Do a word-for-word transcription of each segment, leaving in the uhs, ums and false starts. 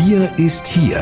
Wir ist hier.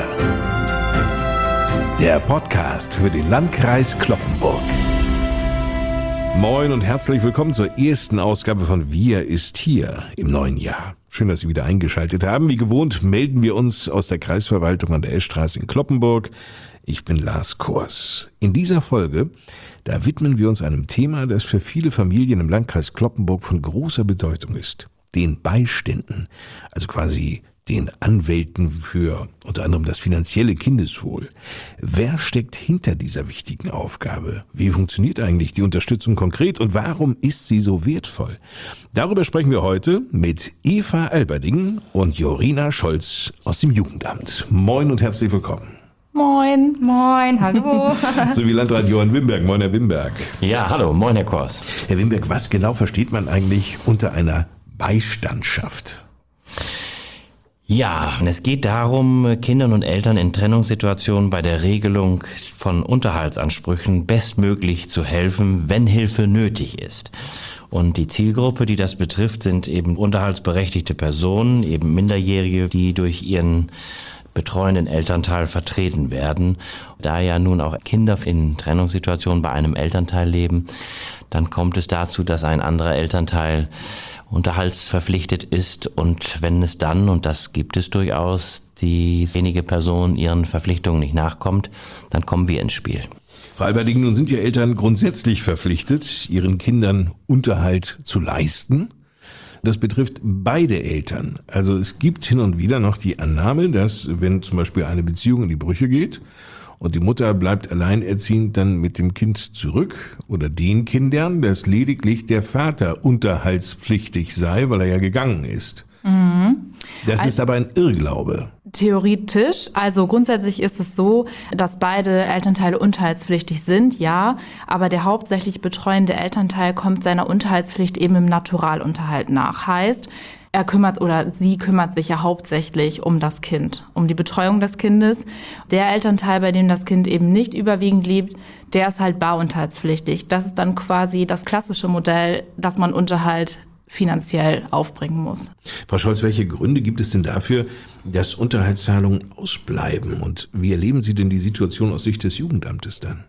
Der Podcast für den Landkreis Cloppenburg. Moin und herzlich willkommen zur ersten Ausgabe von Wir ist hier im neuen Jahr. Schön, dass Sie wieder eingeschaltet haben. Wie gewohnt melden wir uns aus der Kreisverwaltung an der Eschstraße in Cloppenburg. Ich bin Lars Kors. In dieser Folge, da widmen wir uns einem Thema, das für viele Familien im Landkreis Cloppenburg von großer Bedeutung ist. Den Beiständen, also quasi den Anwälten für unter anderem das finanzielle Kindeswohl. Wer steckt hinter dieser wichtigen Aufgabe? Wie funktioniert eigentlich die Unterstützung konkret und warum ist sie so wertvoll? Darüber sprechen wir heute mit Eva Alberding und Jorina Scholz aus dem Jugendamt. Moin und herzlich willkommen. Moin. Moin, hallo. Sowie Landrat Johann Wimberg. Moin, Herr Wimberg. Ja, hallo, moin, Herr Kors. Herr Wimberg, was genau versteht man eigentlich unter einer Beistandschaft? Ja, es geht darum, Kindern und Eltern in Trennungssituationen bei der Regelung von Unterhaltsansprüchen bestmöglich zu helfen, wenn Hilfe nötig ist. Und die Zielgruppe, die das betrifft, sind eben unterhaltsberechtigte Personen, eben Minderjährige, die durch ihren betreuenden Elternteil vertreten werden. Da ja nun auch Kinder in Trennungssituationen bei einem Elternteil leben, dann kommt es dazu, dass ein anderer Elternteil unterhaltsverpflichtet ist und wenn es dann, und das gibt es durchaus, diejenige Person ihren Verpflichtungen nicht nachkommt, dann kommen wir ins Spiel. Frau Alberding, nun sind ja Eltern grundsätzlich verpflichtet, ihren Kindern Unterhalt zu leisten. Das betrifft beide Eltern. Also es gibt hin und wieder noch die Annahme, dass wenn zum Beispiel eine Beziehung in die Brüche geht und die Mutter bleibt alleinerziehend dann mit dem Kind zurück oder den Kindern, dass lediglich der Vater unterhaltspflichtig sei, weil er ja gegangen ist. Mhm. Das also, ist aber ein Irrglaube. Theoretisch, also grundsätzlich ist es so, dass beide Elternteile unterhaltspflichtig sind, ja, aber der hauptsächlich betreuende Elternteil kommt seiner Unterhaltspflicht eben im Naturalunterhalt nach. Heißt, er kümmert oder sie kümmert sich ja hauptsächlich um das Kind, um die Betreuung des Kindes. Der Elternteil, bei dem das Kind eben nicht überwiegend lebt, der ist halt barunterhaltspflichtig. Das ist dann quasi das klassische Modell, dass man Unterhalt finanziell aufbringen muss. Frau Scholz, welche Gründe gibt es denn dafür, dass Unterhaltszahlungen ausbleiben? Und wie erleben Sie denn die Situation aus Sicht des Jugendamtes dann?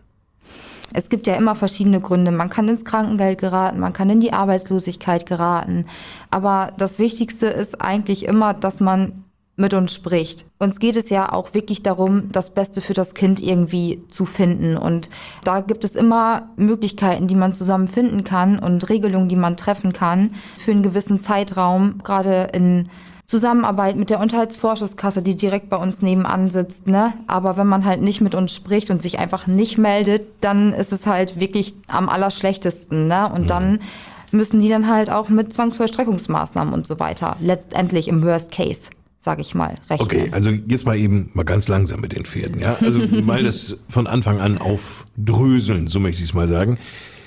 Es gibt ja immer verschiedene Gründe. Man kann ins Krankengeld geraten, man kann in die Arbeitslosigkeit geraten. Aber das Wichtigste ist eigentlich immer, dass man mit uns spricht. Uns geht es ja auch wirklich darum, das Beste für das Kind irgendwie zu finden. Und da gibt es immer Möglichkeiten, die man zusammen finden kann und Regelungen, die man treffen kann für einen gewissen Zeitraum, gerade in Zusammenarbeit mit der Unterhaltsvorschusskasse, die direkt bei uns nebenan sitzt, ne? Aber wenn man halt nicht mit uns spricht und sich einfach nicht meldet, dann ist es halt wirklich am allerschlechtesten, ne? Und mhm. dann müssen die dann halt auch mit Zwangsvollstreckungsmaßnahmen und so weiter letztendlich im Worst Case, sage ich mal, rechnen. Okay, also jetzt mal eben mal ganz langsam mit den Pferden, ja? Also mal das von Anfang an aufdröseln, so möchte ich es mal sagen.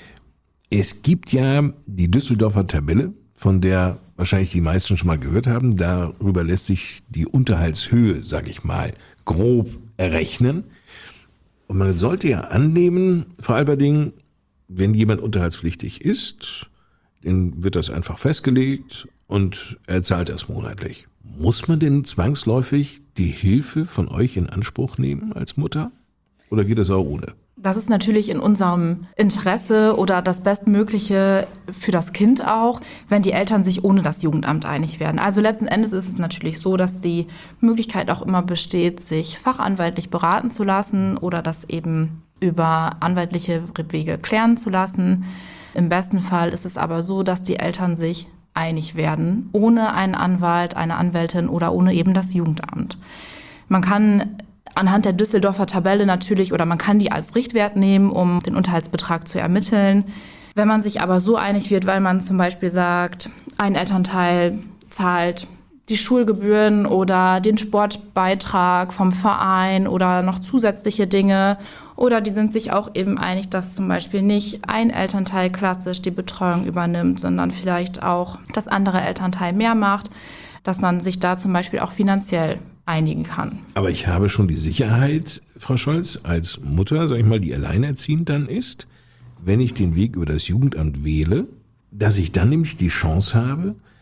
Es gibt ja die Düsseldorfer Tabelle, von der wahrscheinlich die meisten schon mal gehört haben. Darüber lässt sich die Unterhaltshöhe, sage ich mal, grob errechnen. Und man sollte ja annehmen, Frau Alberding, wenn jemand unterhaltspflichtig ist, dann wird das einfach festgelegt und er zahlt das monatlich. Muss man denn zwangsläufig die Hilfe von euch in Anspruch nehmen als Mutter? Oder geht das auch ohne? Das ist natürlich in unserem Interesse oder das Bestmögliche für das Kind auch, wenn die Eltern sich ohne das Jugendamt einig werden. Also letzten Endes ist es natürlich so, dass die Möglichkeit auch immer besteht, sich fachanwaltlich beraten zu lassen oder das eben über anwaltliche Wege klären zu lassen. Im besten Fall ist es aber so, dass die Eltern sich einig werden, ohne einen Anwalt, eine Anwältin oder ohne eben das Jugendamt. Man kann anhand der Düsseldorfer Tabelle natürlich, oder man kann die als Richtwert nehmen, um den Unterhaltsbetrag zu ermitteln. Wenn man sich aber so einig wird, weil man zum Beispiel sagt, ein Elternteil zahlt die Schulgebühren oder den Sportbeitrag vom Verein oder noch zusätzliche Dinge, oder die sind sich auch eben einig, dass zum Beispiel nicht ein Elternteil klassisch die Betreuung übernimmt, sondern vielleicht auch das andere Elternteil mehr macht, dass man sich da zum Beispiel auch finanziell einigen kann. Aber ich habe schon die Sicherheit, Frau Scholz, als Mutter, sag ich mal, die alleinerziehend dann ist, wenn ich den Weg über das Jugendamt wähle, dass ich dann nämlich die Chance habe,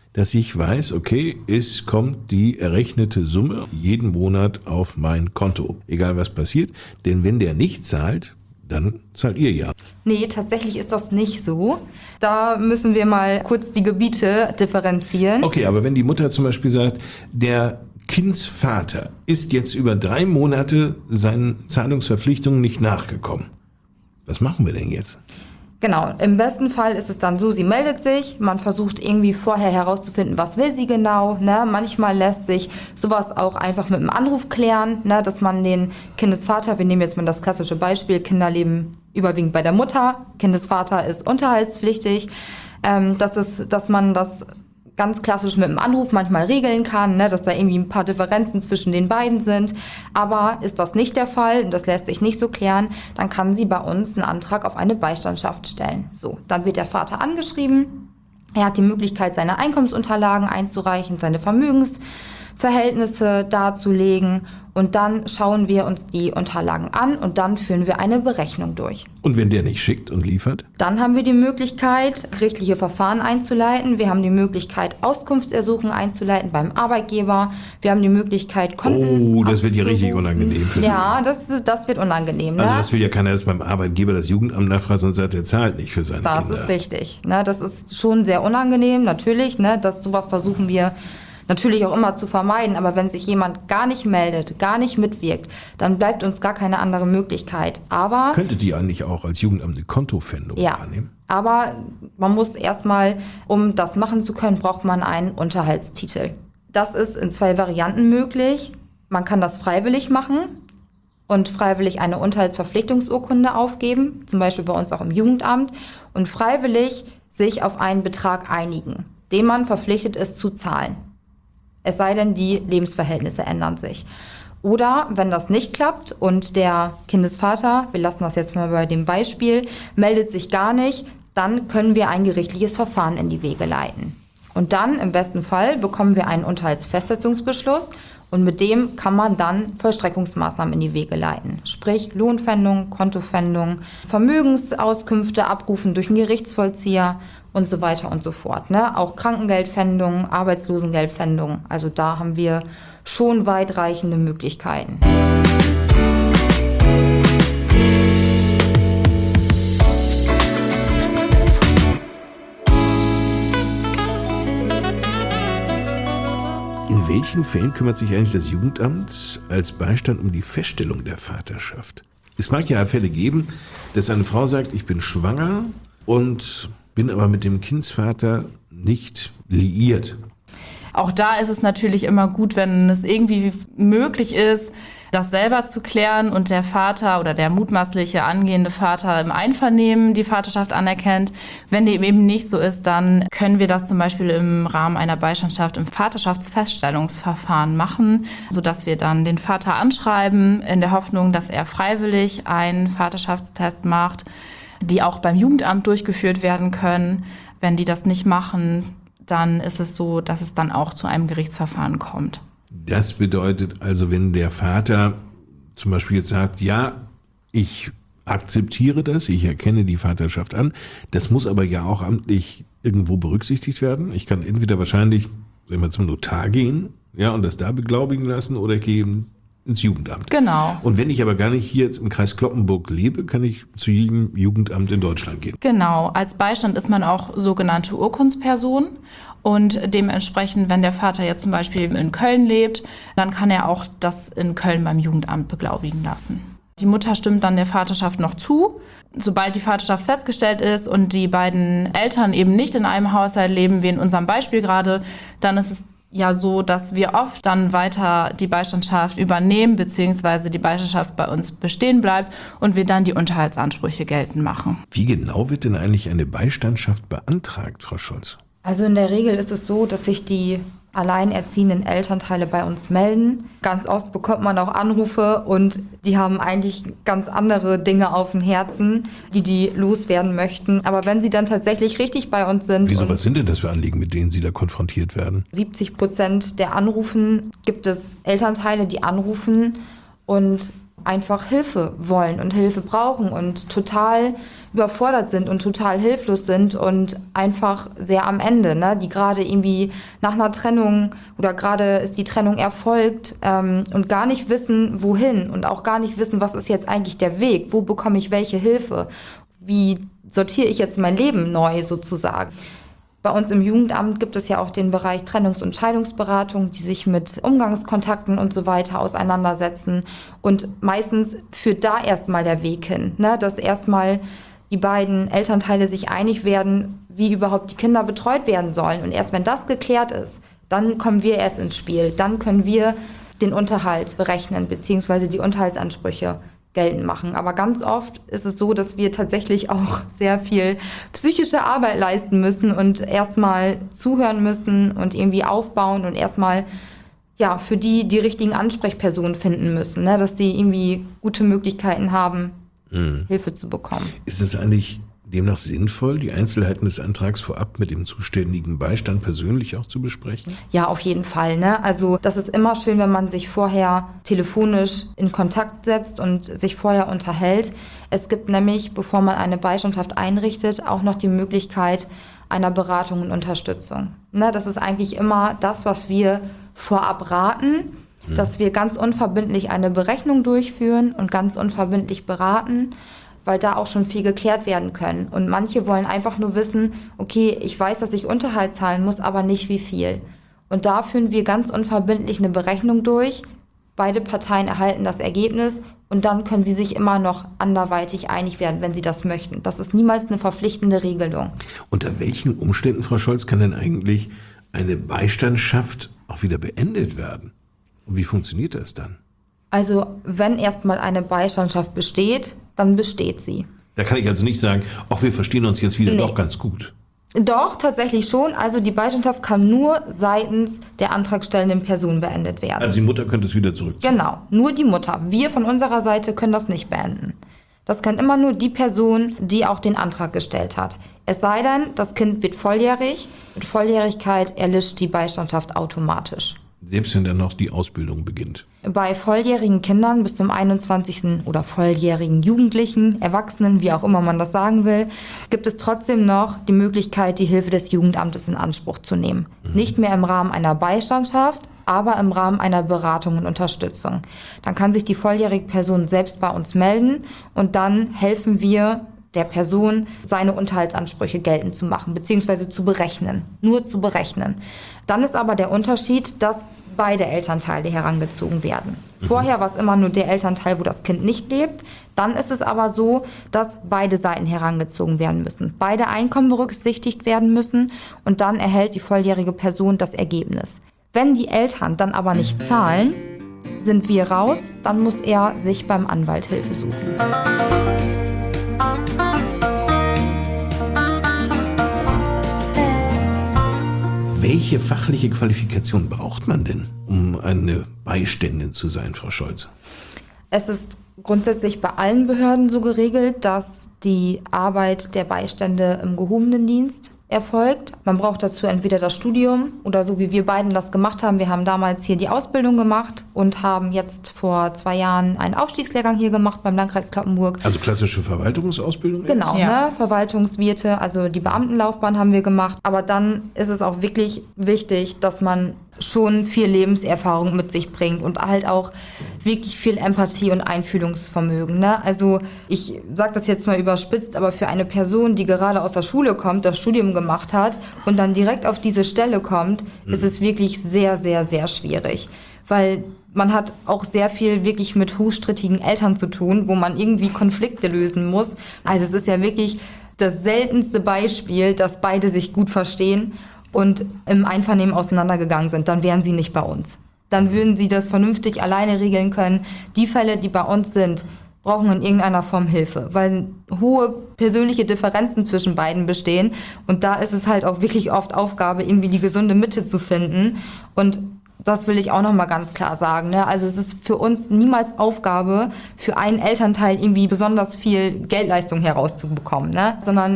dass ich weiß, okay, es kommt die errechnete Summe jeden Monat auf mein Konto, egal was passiert. Denn wenn der nicht zahlt, dann zahlt ihr ja. Nee, tatsächlich ist das nicht so. Da müssen wir mal kurz die Gebiete differenzieren. Okay, aber wenn die Mutter zum Beispiel sagt, der Kindsvater ist jetzt über drei Monate seinen Zahlungsverpflichtungen nicht nachgekommen, was machen wir denn jetzt? Genau, im besten Fall ist es dann so, sie meldet sich, man versucht irgendwie vorher herauszufinden, was will sie genau. Ne? Manchmal lässt sich sowas auch einfach mit einem Anruf klären, ne? Dass man den Kindesvater, wir nehmen jetzt mal das klassische Beispiel, Kinder leben überwiegend bei der Mutter, Kindesvater ist unterhaltspflichtig, ähm, dass, es, dass man das ganz klassisch mit einem Anruf manchmal regeln kann, ne, dass da irgendwie ein paar Differenzen zwischen den beiden sind. Aber ist das nicht der Fall und das lässt sich nicht so klären, dann kann sie bei uns einen Antrag auf eine Beistandschaft stellen. So, dann wird der Vater angeschrieben. Er hat die Möglichkeit, seine Einkommensunterlagen einzureichen, seine Vermögensverhältnisse darzulegen und dann schauen wir uns die Unterlagen an und dann führen wir eine Berechnung durch. Und wenn der nicht schickt und liefert? Dann haben wir die Möglichkeit, gerichtliche Verfahren einzuleiten. Wir haben die Möglichkeit, Auskunftsersuchen einzuleiten beim Arbeitgeber. Wir haben die Möglichkeit, Konten Oh, das wird ja richtig abzurufen. unangenehm für Ja, das, das wird unangenehm. Ne? Also das will ja keiner, dass beim Arbeitgeber das Jugendamt nachfragt und sagt, er zahlt nicht für seine Das Kinder. ist richtig. Ne? Das ist schon sehr unangenehm, natürlich. Ne? Das, sowas versuchen wir natürlich auch immer zu vermeiden. Aber wenn sich jemand gar nicht meldet, gar nicht mitwirkt, dann bleibt uns gar keine andere Möglichkeit. Aber Könntet ihr eigentlich auch als Jugendamt eine Kontopfändung ja, wahrnehmen? aber man muss erstmal, um das machen zu können, braucht man einen Unterhaltstitel. Das ist in zwei Varianten möglich. Man kann das freiwillig machen und freiwillig eine Unterhaltsverpflichtungsurkunde aufgeben, zum Beispiel bei uns auch im Jugendamt, und freiwillig sich auf einen Betrag einigen, den man verpflichtet ist zu zahlen. Es sei denn, die Lebensverhältnisse ändern sich. Oder wenn das nicht klappt und der Kindesvater, wir lassen das jetzt mal bei dem Beispiel, meldet sich gar nicht, dann können wir ein gerichtliches Verfahren in die Wege leiten. Und dann im besten Fall bekommen wir einen Unterhaltsfestsetzungsbeschluss und mit dem kann man dann Vollstreckungsmaßnahmen in die Wege leiten. Sprich Lohnpfändung, Kontopfändung, Vermögensauskünfte abrufen durch einen Gerichtsvollzieher und so weiter und so fort. Ne? Auch Krankengeldpfändung, Arbeitslosengeldpfändung. Also da haben wir schon weitreichende Möglichkeiten. In welchen Fällen kümmert sich eigentlich das Jugendamt als Beistand um die Feststellung der Vaterschaft? Es mag ja Fälle geben, dass eine Frau sagt, ich bin schwanger und bin aber mit dem Kindsvater nicht liiert. Auch da ist es natürlich immer gut, wenn es irgendwie möglich ist, das selber zu klären und der Vater oder der mutmaßliche angehende Vater im Einvernehmen die Vaterschaft anerkennt. Wenn dem eben nicht so ist, dann können wir das zum Beispiel im Rahmen einer Beistandschaft im Vaterschaftsfeststellungsverfahren machen, sodass wir dann den Vater anschreiben in der Hoffnung, dass er freiwillig einen Vaterschaftstest macht, die auch beim Jugendamt durchgeführt werden können. Wenn die das nicht machen, dann ist es so, dass es dann auch zu einem Gerichtsverfahren kommt. Das bedeutet also, wenn der Vater zum Beispiel jetzt sagt, ja, ich akzeptiere das, ich erkenne die Vaterschaft an, das muss aber ja auch amtlich irgendwo berücksichtigt werden. Ich kann entweder wahrscheinlich, wenn wir zum Notar gehen, ja, und das da beglaubigen lassen, oder gehen ins Jugendamt. Genau. Und wenn ich aber gar nicht hier jetzt im Kreis Cloppenburg lebe, kann ich zu jedem Jugendamt in Deutschland gehen. Genau. Als Beistand ist man auch sogenannte Urkundsperson. Und dementsprechend, wenn der Vater jetzt zum Beispiel in Köln lebt, dann kann er auch das in Köln beim Jugendamt beglaubigen lassen. Die Mutter stimmt dann der Vaterschaft noch zu. Sobald die Vaterschaft festgestellt ist und die beiden Eltern eben nicht in einem Haushalt leben, wie in unserem Beispiel gerade, dann ist es ja so, dass wir oft dann weiter die Beistandschaft übernehmen, beziehungsweise die Beistandschaft bei uns bestehen bleibt und wir dann die Unterhaltsansprüche geltend machen. Wie genau wird denn eigentlich eine Beistandschaft beantragt, Frau Scholz? Also in der Regel ist es so, dass sich die alleinerziehenden Elternteile bei uns melden. Ganz oft bekommt man auch Anrufe und die haben eigentlich ganz andere Dinge auf dem Herzen, die die loswerden möchten. Aber wenn sie dann tatsächlich richtig bei uns sind... Wieso, was sind denn das für Anliegen, mit denen Sie da konfrontiert werden? siebzig Prozent der Anrufen gibt es Elternteile, die anrufen und einfach Hilfe wollen und Hilfe brauchen und total überfordert sind und total hilflos sind und einfach sehr am Ende, ne? Die gerade irgendwie nach einer Trennung oder gerade ist die Trennung erfolgt ähm, und gar nicht wissen, wohin und auch gar nicht wissen, was ist jetzt eigentlich der Weg, wo bekomme ich welche Hilfe, wie sortiere ich jetzt mein Leben neu sozusagen. Bei uns im Jugendamt gibt es ja auch den Bereich Trennungs- und Scheidungsberatung, die sich mit Umgangskontakten und so weiter auseinandersetzen. Und meistens führt da erstmal der Weg hin, ne? Dass erstmal die beiden Elternteile sich einig werden, wie überhaupt die Kinder betreut werden sollen. Und erst wenn das geklärt ist, dann kommen wir erst ins Spiel. Dann können wir den Unterhalt berechnen, beziehungsweise die Unterhaltsansprüche geltend machen. Aber ganz oft ist es so, dass wir tatsächlich auch sehr viel psychische Arbeit leisten müssen und erstmal zuhören müssen und irgendwie aufbauen und erstmal ja, für die die richtigen Ansprechpersonen finden müssen, ne? Dass die irgendwie gute Möglichkeiten haben, mhm. Hilfe zu bekommen. Ist es eigentlich demnach sinnvoll, die Einzelheiten des Antrags vorab mit dem zuständigen Beistand persönlich auch zu besprechen? Ja, auf jeden Fall, ne? Also das ist immer schön, wenn man sich vorher telefonisch in Kontakt setzt und sich vorher unterhält. Es gibt nämlich, bevor man eine Beistandschaft einrichtet, auch noch die Möglichkeit einer Beratung und Unterstützung. Ne? Das ist eigentlich immer das, was wir vorab raten, hm. dass wir ganz unverbindlich eine Berechnung durchführen und ganz unverbindlich beraten, weil da auch schon viel geklärt werden können. Und manche wollen einfach nur wissen, okay, ich weiß, dass ich Unterhalt zahlen muss, aber nicht wie viel. Und da führen wir ganz unverbindlich eine Berechnung durch. Beide Parteien erhalten das Ergebnis und dann können sie sich immer noch anderweitig einig werden, wenn sie das möchten. Das ist niemals eine verpflichtende Regelung. Unter welchen Umständen, Frau Scholz, kann denn eigentlich eine Beistandschaft auch wieder beendet werden? Und wie funktioniert das dann? Also wenn erstmal eine Beistandschaft besteht, dann besteht sie. Da kann ich also nicht sagen, ach, wir verstehen uns jetzt wieder Nee. doch ganz gut. Doch, tatsächlich schon. Also die Beistandschaft kann nur seitens der antragstellenden Person beendet werden. Also die Mutter könnte es wieder zurückziehen. Genau, nur die Mutter. Wir von unserer Seite können das nicht beenden. Das kann immer nur die Person, die auch den Antrag gestellt hat. Es sei denn, das Kind wird volljährig. Mit Volljährigkeit erlischt die Beistandschaft automatisch. Selbst wenn dann noch die Ausbildung beginnt. Bei volljährigen Kindern bis zum einundzwanzigsten oder volljährigen Jugendlichen, Erwachsenen, wie auch immer man das sagen will, gibt es trotzdem noch die Möglichkeit, die Hilfe des Jugendamtes in Anspruch zu nehmen. Mhm. Nicht mehr im Rahmen einer Beistandschaft, aber im Rahmen einer Beratung und Unterstützung. Dann kann sich die volljährige Person selbst bei uns melden und dann helfen wir der Person, seine Unterhaltsansprüche geltend zu machen, beziehungsweise zu berechnen, nur zu berechnen. Dann ist aber der Unterschied, dass beide Elternteile herangezogen werden. Mhm. Vorher war es immer nur der Elternteil, wo das Kind nicht lebt. Dann ist es aber so, dass beide Seiten herangezogen werden müssen. Beide Einkommen berücksichtigt werden müssen und dann erhält die volljährige Person das Ergebnis. Wenn die Eltern dann aber nicht zahlen, sind wir raus, dann muss er sich beim Anwalt Hilfe suchen. Welche fachliche Qualifikation braucht man denn, um eine Beiständin zu sein, Frau Scholz? Es ist grundsätzlich bei allen Behörden so geregelt, dass die Arbeit der Beistände im gehobenen Dienst erfolgt. Man braucht dazu entweder das Studium oder so wie wir beiden das gemacht haben. Wir haben damals hier die Ausbildung gemacht und haben jetzt vor zwei Jahren einen Aufstiegslehrgang hier gemacht beim Landkreis Cloppenburg. Also klassische Verwaltungsausbildung? Genau, Ja. ne? Verwaltungswirte, also die Beamtenlaufbahn haben wir gemacht. Aber dann ist es auch wirklich wichtig, dass man schon viel Lebenserfahrung mit sich bringt und halt auch wirklich viel Empathie und Einfühlungsvermögen. Ne? Also ich sage das jetzt mal überspitzt, aber für eine Person, die gerade aus der Schule kommt, das Studium gemacht hat und dann direkt auf diese Stelle kommt, mhm. ist es wirklich sehr, sehr, sehr schwierig. Weil man hat auch sehr viel wirklich mit hochstrittigen Eltern zu tun, wo man irgendwie Konflikte lösen muss. Also es ist ja wirklich das seltenste Beispiel, dass beide sich gut verstehen und im Einvernehmen auseinandergegangen sind, dann wären sie nicht bei uns. Dann würden sie das vernünftig alleine regeln können. Die Fälle, die bei uns sind, brauchen in irgendeiner Form Hilfe, weil hohe persönliche Differenzen zwischen beiden bestehen. Und da ist es halt auch wirklich oft Aufgabe, irgendwie die gesunde Mitte zu finden. Und das will ich auch nochmal ganz klar sagen. Ne? Also es ist für uns niemals Aufgabe, für einen Elternteil irgendwie besonders viel Geldleistung herauszubekommen, ne? Sondern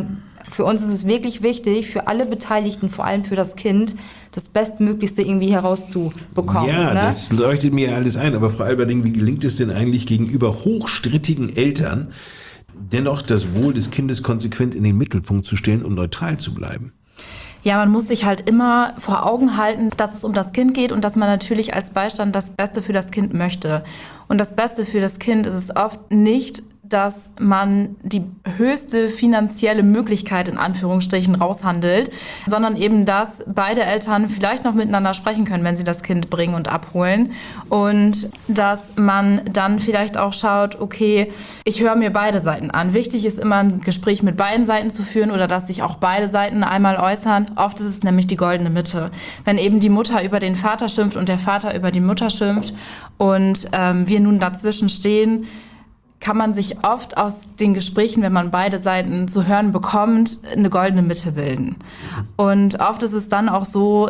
Für uns ist es wirklich wichtig, für alle Beteiligten, vor allem für das Kind, das Bestmöglichste irgendwie herauszubekommen. Ja, ne? das leuchtet mir alles ein. Aber Frau Alberding, wie gelingt es denn eigentlich gegenüber hochstrittigen Eltern, dennoch das Wohl des Kindes konsequent in den Mittelpunkt zu stellen und neutral zu bleiben? Ja, man muss sich halt immer vor Augen halten, dass es um das Kind geht und dass man natürlich als Beistand das Beste für das Kind möchte. Und das Beste für das Kind ist es oft nicht, dass man die höchste finanzielle Möglichkeit in Anführungsstrichen raushandelt, sondern eben, dass beide Eltern vielleicht noch miteinander sprechen können, wenn sie das Kind bringen und abholen. Und dass man dann vielleicht auch schaut, okay, ich höre mir beide Seiten an. Wichtig ist immer, ein Gespräch mit beiden Seiten zu führen oder dass sich auch beide Seiten einmal äußern. Oft ist es nämlich die goldene Mitte. Wenn eben die Mutter über den Vater schimpft und der Vater über die Mutter schimpft und ähm, wir nun dazwischen stehen, kann man sich oft aus den Gesprächen, wenn man beide Seiten zu hören bekommt, eine goldene Mitte bilden. Und oft ist es dann auch so,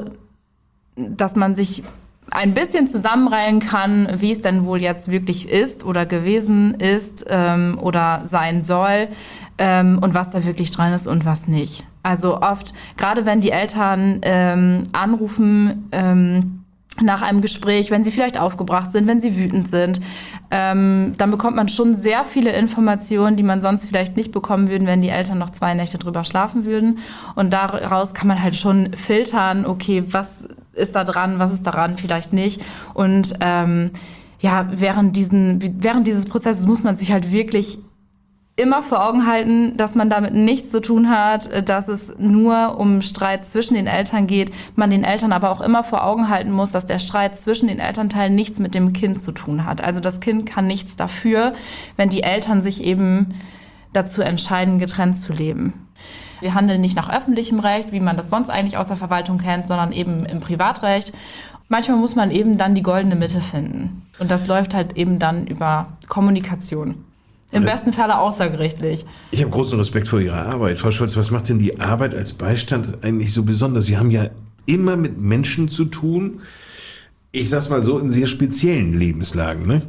dass man sich ein bisschen zusammenreihen kann, wie es denn wohl jetzt wirklich ist oder gewesen ist ähm, oder sein soll ähm, und was da wirklich dran ist und was nicht. Also oft, gerade wenn die Eltern ähm, anrufen, ähm, nach einem Gespräch, wenn sie vielleicht aufgebracht sind, wenn sie wütend sind, ähm, dann bekommt man schon sehr viele Informationen, die man sonst vielleicht nicht bekommen würde, wenn die Eltern noch zwei Nächte drüber schlafen würden. Und daraus kann man halt schon filtern, okay, was ist da dran, was ist daran, vielleicht nicht. Und ähm, ja, während, diesen, während dieses Prozesses muss man sich halt wirklich immer vor Augen halten, dass man damit nichts zu tun hat, dass es nur um Streit zwischen den Eltern geht. Man den Eltern aber auch immer vor Augen halten muss, dass der Streit zwischen den Elternteilen nichts mit dem Kind zu tun hat. Also das Kind kann nichts dafür, wenn die Eltern sich eben dazu entscheiden, getrennt zu leben. Wir handeln nicht nach öffentlichem Recht, wie man das sonst eigentlich aus der Verwaltung kennt, sondern eben im Privatrecht. Manchmal muss man eben dann die goldene Mitte finden. Und das läuft halt eben dann über Kommunikation. Im besten Falle außergerichtlich. Ich habe großen Respekt vor Ihrer Arbeit. Frau Scholz, was macht denn die Arbeit als Beistand eigentlich so besonders? Sie haben ja immer mit Menschen zu tun, ich sag's mal so, in sehr speziellen Lebenslagen, ne?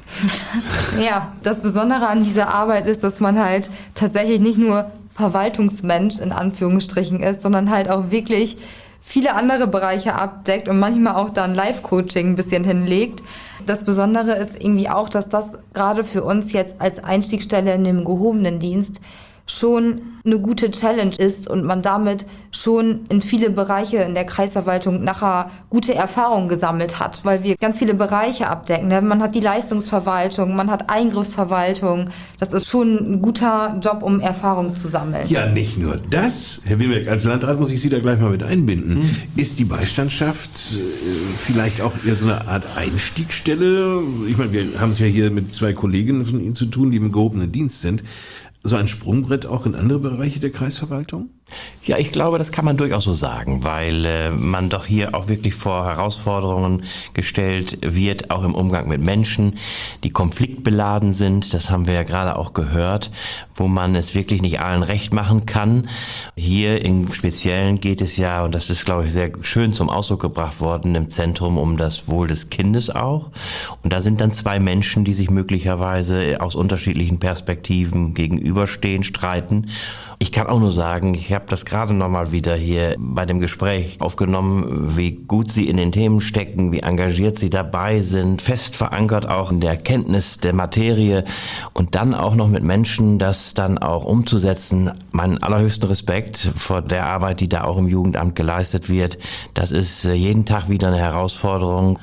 Ja, das Besondere an dieser Arbeit ist, dass man halt tatsächlich nicht nur Verwaltungsmensch in Anführungsstrichen ist, sondern halt auch wirklich viele andere Bereiche abdeckt und manchmal auch dann Live-Coaching ein bisschen hinlegt. Das Besondere ist irgendwie auch, dass das gerade für uns jetzt als Einstiegsstelle in dem gehobenen Dienst schon eine gute Challenge ist und man damit schon in viele Bereiche in der Kreisverwaltung nachher gute Erfahrungen gesammelt hat, weil wir ganz viele Bereiche abdecken. Man hat die Leistungsverwaltung, man hat Eingriffsverwaltung. Das ist schon ein guter Job, um Erfahrung zu sammeln. Ja, nicht nur das. Herr Wimmerk, als Landrat muss ich Sie da gleich mal mit einbinden. Mhm. Ist die Beistandschaft äh, vielleicht auch eher so eine Art Einstiegsstelle? Ich meine, wir haben es ja hier mit zwei Kolleginnen von Ihnen zu tun, die im gehobenen Dienst sind. So ein Sprungbrett auch in andere Bereiche der Kreisverwaltung? Ja, ich glaube, das kann man durchaus so sagen, weil äh, man doch hier auch wirklich vor Herausforderungen gestellt wird, auch im Umgang mit Menschen, die konfliktbeladen sind. Das haben wir ja gerade auch gehört, wo man es wirklich nicht allen recht machen kann. Hier im Speziellen geht es ja, und das ist, glaube ich, sehr schön zum Ausdruck gebracht worden, im Zentrum um das Wohl des Kindes auch. Und da sind dann zwei Menschen, die sich möglicherweise aus unterschiedlichen Perspektiven gegenüberstehen, streiten. Ich kann auch nur sagen, ich habe das gerade noch mal wieder hier bei dem Gespräch aufgenommen, wie gut Sie in den Themen stecken, wie engagiert Sie dabei sind, fest verankert auch in der Kenntnis der Materie und dann auch noch mit Menschen das dann auch umzusetzen. Meinen allerhöchsten Respekt vor der Arbeit, die da auch im Jugendamt geleistet wird. Das ist jeden Tag wieder eine Herausforderung.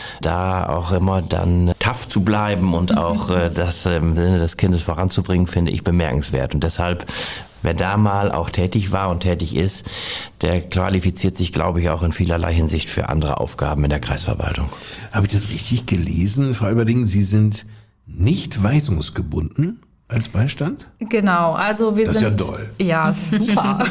Da auch immer dann tough zu bleiben und auch äh, das im Sinne des Kindes voranzubringen, finde ich bemerkenswert. Und deshalb, wer da mal auch tätig war und tätig ist, der qualifiziert sich, glaube ich, auch in vielerlei Hinsicht für andere Aufgaben in der Kreisverwaltung. Habe ich das richtig gelesen, Frau Alberding? Sie sind nicht weisungsgebunden als Beistand? Genau, also wir das sind... Das ist ja doll. Ja, super.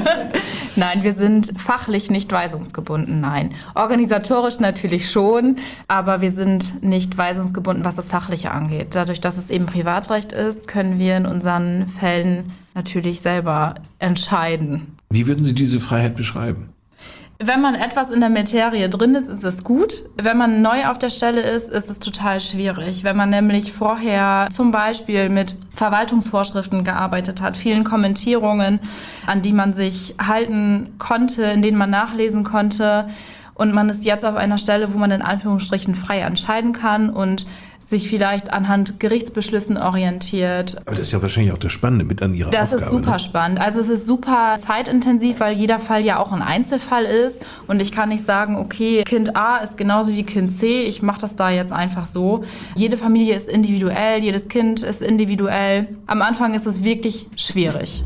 Nein, wir sind fachlich nicht weisungsgebunden, nein. Organisatorisch natürlich schon, aber wir sind nicht weisungsgebunden, was das Fachliche angeht. Dadurch, dass es eben Privatrecht ist, können wir in unseren Fällen natürlich selber entscheiden. Wie würden Sie diese Freiheit beschreiben? Wenn man etwas in der Materie drin ist, ist es gut. Wenn man neu auf der Stelle ist, ist es total schwierig. Wenn man nämlich vorher zum Beispiel mit Verwaltungsvorschriften gearbeitet hat, vielen Kommentierungen, an die man sich halten konnte, in denen man nachlesen konnte, und man ist jetzt auf einer Stelle, wo man in Anführungsstrichen frei entscheiden kann und sich vielleicht anhand Gerichtsbeschlüssen orientiert. Aber das ist ja wahrscheinlich auch das Spannende mit an Ihrer Das Aufgabe. ist super ne? spannend. Also es ist super zeitintensiv, weil jeder Fall ja auch ein Einzelfall ist. Und ich kann nicht sagen, okay, Kind A ist genauso wie Kind C, ich mache das da jetzt einfach so. Jede Familie ist individuell, jedes Kind ist individuell. Am Anfang ist es wirklich schwierig.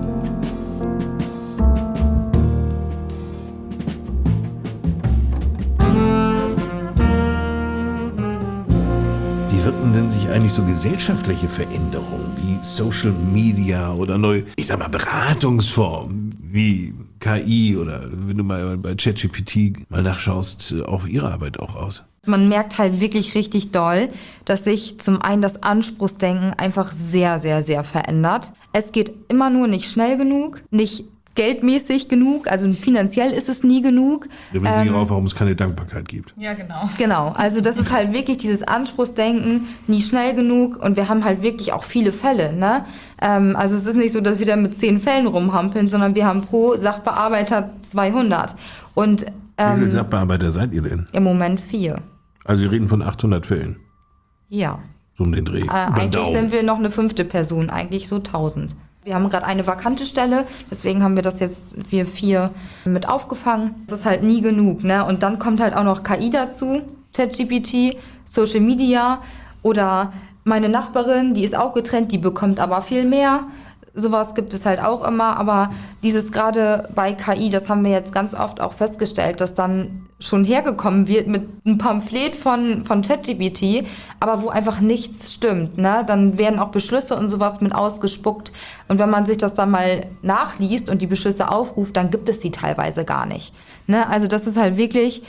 Wie wirken denn sich eigentlich so gesellschaftliche Veränderungen wie Social Media oder neue, ich sag mal, Beratungsformen wie K I oder wenn du mal bei ChatGPT mal nachschaust, auf Ihre Arbeit auch aus? Man merkt halt wirklich richtig doll, dass sich zum einen das Anspruchsdenken einfach sehr, sehr, sehr verändert. Es geht immer nur nicht schnell genug, nicht geldmäßig genug, also finanziell ist es nie genug. Da wissen Sie Ähm, auch, warum es keine Dankbarkeit gibt. Ja, genau. Genau, also das ist halt wirklich dieses Anspruchsdenken, nie schnell genug, und wir haben halt wirklich auch viele Fälle, ne? Ähm, also es ist nicht so, dass wir da mit zehn Fällen rumhampeln, sondern wir haben pro Sachbearbeiter zweihundert. Und Wie ähm, viele Sachbearbeiter seid ihr denn? im Moment vier. Also wir reden von achthundert Fällen, Ja. so um den Dreh. Äh, Über den eigentlich Daumen. sind wir noch eine fünfte Person, eigentlich so tausend. Wir haben gerade eine vakante Stelle, deswegen haben wir das jetzt, wir vier, mit aufgefangen. Das ist halt nie genug, ne? Und dann kommt halt auch noch K I dazu, ChatGPT, Social Media, oder meine Nachbarin, die ist auch getrennt, die bekommt aber viel mehr. Sowas gibt es halt auch immer, aber dieses gerade bei K I, das haben wir jetzt ganz oft auch festgestellt, dass dann schon hergekommen wird mit einem Pamphlet von, von ChatGPT, aber wo einfach nichts stimmt, ne? Dann werden auch Beschlüsse und sowas mit ausgespuckt, und wenn man sich das dann mal nachliest und die Beschlüsse aufruft, dann gibt es sie teilweise gar nicht, ne? Also das ist halt wirklich,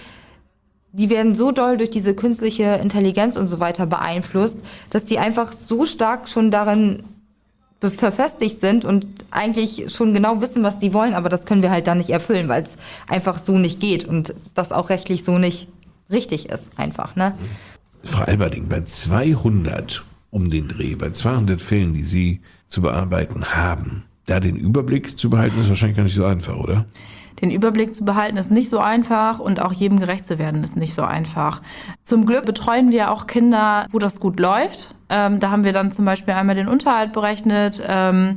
die werden so doll durch diese künstliche Intelligenz und so weiter beeinflusst, dass die einfach so stark schon darin verfestigt sind und eigentlich schon genau wissen, was die wollen, aber das können wir halt dann nicht erfüllen, weil es einfach so nicht geht und das auch rechtlich so nicht richtig ist einfach, ne? Frau Alberding, bei zweihundert um den Dreh, bei zweihundert Fällen, die Sie zu bearbeiten haben, da den Überblick zu behalten, ist wahrscheinlich gar nicht so einfach, oder? Den Überblick zu behalten ist nicht so einfach, und auch jedem gerecht zu werden ist nicht so einfach. Zum Glück betreuen wir auch Kinder, wo das gut läuft. Ähm, da haben wir dann zum Beispiel einmal den Unterhalt berechnet ähm,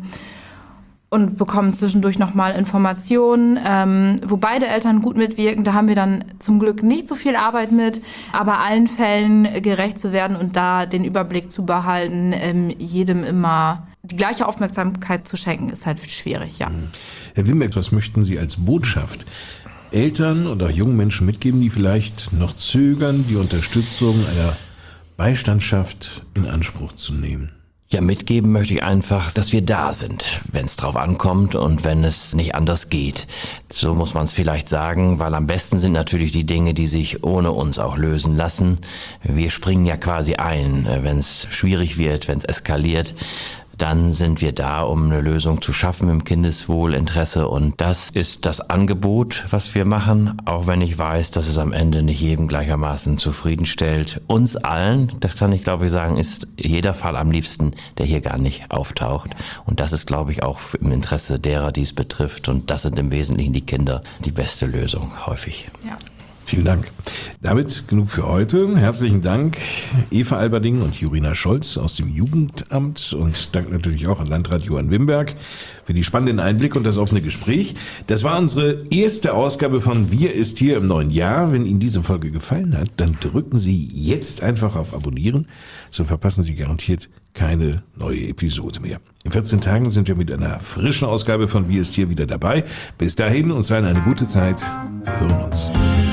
und bekommen zwischendurch nochmal Informationen, ähm, wo beide Eltern gut mitwirken. Da haben wir dann zum Glück nicht so viel Arbeit mit, aber allen Fällen gerecht zu werden und da den Überblick zu behalten, ähm, jedem immer die gleiche Aufmerksamkeit zu schenken, ist halt schwierig, ja. Herr Wimberg, was möchten Sie als Botschaft Eltern oder jungen Menschen mitgeben, die vielleicht noch zögern, die Unterstützung einer Beistandschaft in Anspruch zu nehmen? Ja, mitgeben möchte ich einfach, dass wir da sind, wenn es drauf ankommt und wenn es nicht anders geht. So muss man es vielleicht sagen, weil am besten sind natürlich die Dinge, die sich ohne uns auch lösen lassen. Wir springen ja quasi ein, wenn es schwierig wird, wenn es eskaliert. Dann sind wir da, um eine Lösung zu schaffen im Kindeswohlinteresse. Und das ist das Angebot, was wir machen, auch wenn ich weiß, dass es am Ende nicht jedem gleichermaßen zufriedenstellt. Uns allen, das kann ich glaube ich sagen, ist jeder Fall am liebsten, der hier gar nicht auftaucht. Und das ist glaube ich auch im Interesse derer, die es betrifft. Und das sind im Wesentlichen die Kinder die beste Lösung häufig. Ja. Vielen Dank. Damit genug für heute. Herzlichen Dank Eva Alberding und Jurina Scholz aus dem Jugendamt, und Dank natürlich auch an Landrat Johann Wimberg für die spannenden Einblicke und das offene Gespräch. Das war unsere erste Ausgabe von Wir ist hier im neuen Jahr. Wenn Ihnen diese Folge gefallen hat, dann drücken Sie jetzt einfach auf Abonnieren, so verpassen Sie garantiert keine neue Episode mehr. In vierzehn Tagen sind wir mit einer frischen Ausgabe von Wir ist hier wieder dabei. Bis dahin, uns allen eine gute Zeit. Wir hören uns.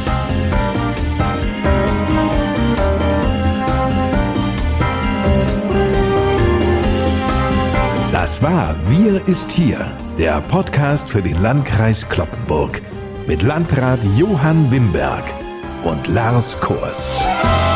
Das war Wir ist hier, der Podcast für den Landkreis Cloppenburg mit Landrat Johann Wimberg und Lars Kors.